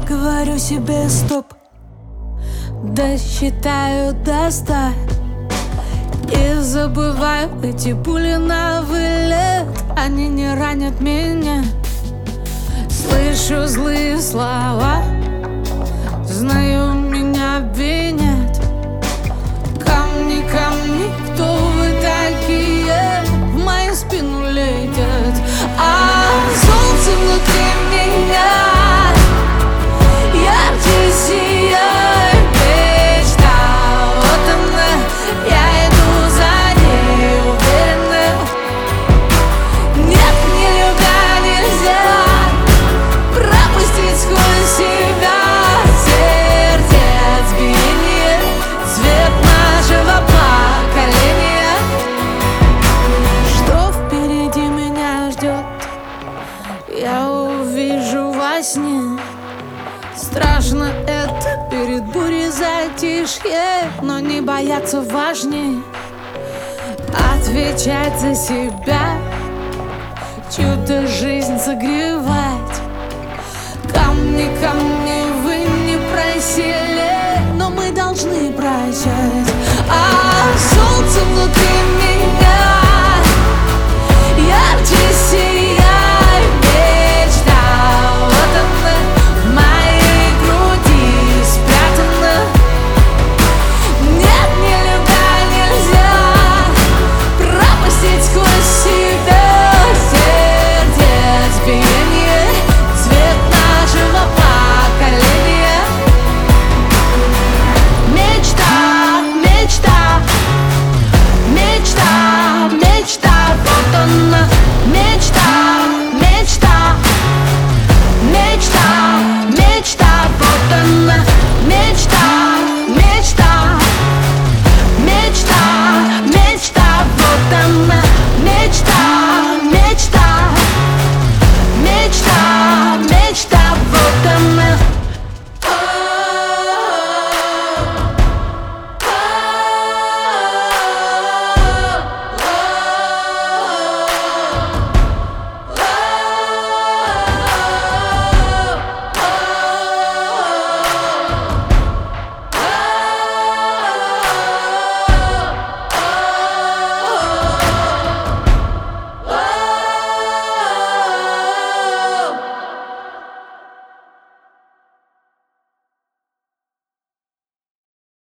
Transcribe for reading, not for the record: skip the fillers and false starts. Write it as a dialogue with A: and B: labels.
A: говорю себе стоп, досчитаю до 100 и забываю эти пули на вылет. Они не ранят меня. Слышу злые слова, знаю, меня обвинят. Камни, камни, кто вы такие? В мою спину летят, а солнце внутри меня ярче сияет мечта. Вот она, я иду за ней уверенно. Нет, не любя нельзя пропустить сквозь себя сердец биение, цвет нашего поколения. Что впереди меня ждет, я увижу во сне. Страшно это перед бурей затишье, но не бояться важнее. Отвечать за себя, чью-то жизнь согревать. Камни, камни.